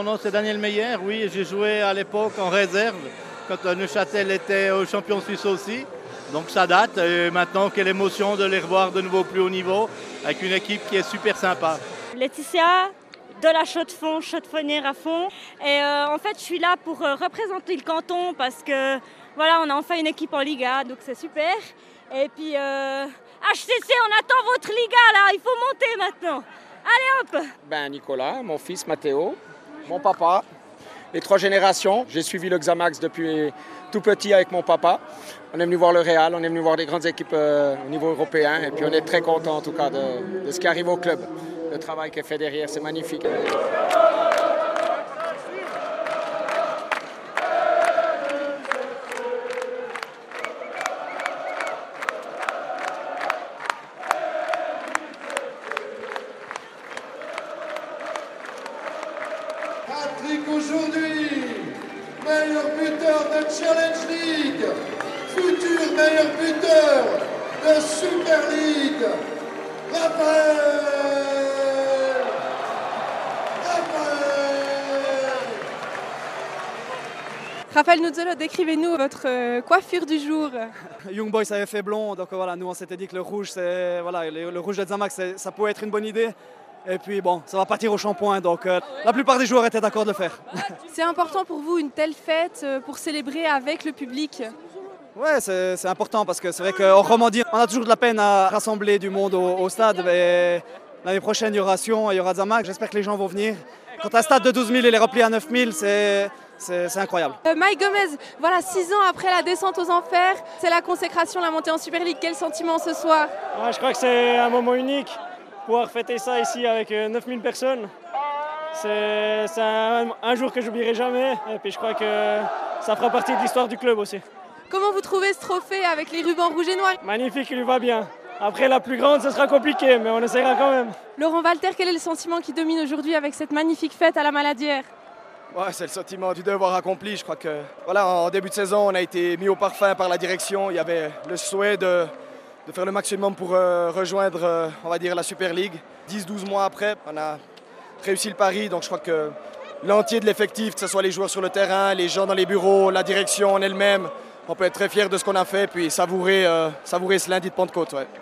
nom c'est Daniel Meyer, oui, j'ai joué à l'époque en réserve quand Neuchâtel était au champion suisse aussi. Donc ça date et maintenant quelle émotion de les revoir de nouveau au plus haut niveau avec une équipe qui est super sympa. Laetitia, de la chaux-de-fonds à fond. Et en fait, je suis là pour représenter le canton parce que voilà, on a enfin une équipe en Liga, donc c'est super. Et puis HCC, on attend votre Liga là, il faut monter maintenant. Allez hop! Nicolas, mon fils Mathéo, mon papa, les 3 générations. J'ai suivi le Xamax depuis tout petit avec mon papa. On est venu voir le Real, on est venu voir des grandes équipes au niveau européen et puis on est très content en tout cas de ce qui arrive au club. Le travail qui est fait derrière, c'est magnifique. Patrick aujourd'hui, meilleur buteur de Challenge League, futur meilleur buteur de Super League, Raphaël Nuzzolo, décrivez-nous votre coiffure du jour. Young Boys avait fait blond, donc voilà, nous on s'était dit que le rouge, le rouge de Xamax, ça pouvait être une bonne idée. Et puis bon, ça va partir au shampoing, donc la plupart des joueurs étaient d'accord de le faire. C'est important pour vous une telle fête pour célébrer avec le public? Ouais, c'est important parce que c'est vrai qu'en Romandie, on a toujours de la peine à rassembler du monde au stade. Mais l'année prochaine, il y aura Sion, il y aura Xamax. J'espère que les gens vont venir. Quand un stade de 12 000 il est rempli à 9 000, c'est incroyable. Mike Gomez, voilà, 6 ans après la descente aux enfers, c'est la consécration, la montée en Super League. Quel sentiment ce soir? Ouais, je crois que c'est un moment unique. Pouvoir fêter ça ici avec 9000 personnes, c'est un jour que j'oublierai jamais. Et puis je crois que ça fera partie de l'histoire du club aussi. Comment vous trouvez ce trophée avec les rubans rouges et noirs? Magnifique, il lui va bien. Après la plus grande, ce sera compliqué, mais on essaiera quand même. Laurent Walter, quel est le sentiment qui domine aujourd'hui avec cette magnifique fête à la Maladière? Ouais, c'est le sentiment du devoir accompli. Je crois que voilà, en début de saison, on a été mis au parfum par la direction. Il y avait le souhait de faire le maximum pour rejoindre, on va dire, la Super League. 10-12 mois après, on a réussi le pari. Donc je crois que l'entier de l'effectif, que ce soit les joueurs sur le terrain, les gens dans les bureaux, la direction en elle-même, on peut être très fiers de ce qu'on a fait puis savourer ce lundi de Pentecôte. Ouais.